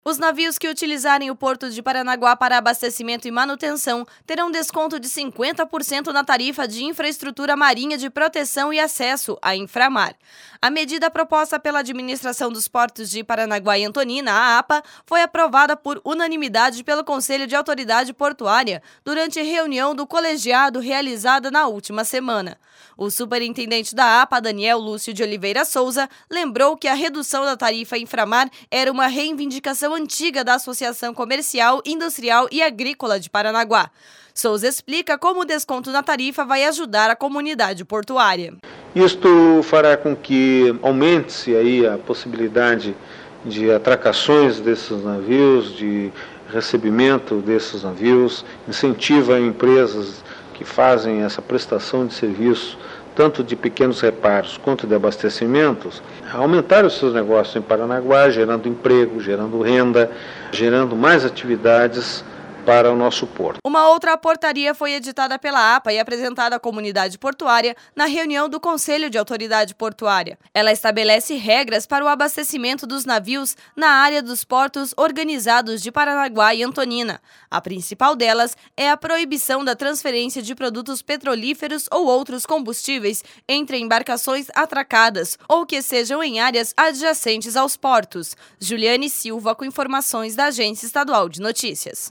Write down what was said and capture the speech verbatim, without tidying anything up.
Os navios que utilizarem o Porto de Paranaguá para abastecimento e manutenção terão desconto de cinquenta por cento na tarifa de infraestrutura marinha de proteção e acesso, a Inframar. A medida proposta pela Administração dos Portos de Paranaguá e Antonina, a APA, foi aprovada por unanimidade pelo Conselho de Autoridade Portuária durante reunião do colegiado realizada na última semana. O superintendente da APA, Daniel Lúcio de Oliveira Souza, lembrou que a redução da tarifa Inframar era uma reivindicação antiga da Associação Comercial, Industrial e Agrícola de Paranaguá. Souza explica como o desconto na tarifa vai ajudar a comunidade portuária. Isto fará com que aumente-se aí a possibilidade de atracações desses navios, de recebimento desses navios, incentiva empresas que fazem essa prestação de serviço, tanto de pequenos reparos quanto de abastecimentos, a aumentar os seus negócios em Paranaguá, gerando emprego, gerando renda, gerando mais atividades para o nosso porto. Uma outra portaria foi editada pela APA e apresentada à comunidade portuária na reunião do Conselho de Autoridade Portuária. Ela estabelece regras para o abastecimento dos navios na área dos portos organizados de Paranaguá e Antonina. A principal delas é a proibição da transferência de produtos petrolíferos ou outros combustíveis entre embarcações atracadas ou que sejam em áreas adjacentes aos portos. Juliane Silva com informações da Agência Estadual de Notícias.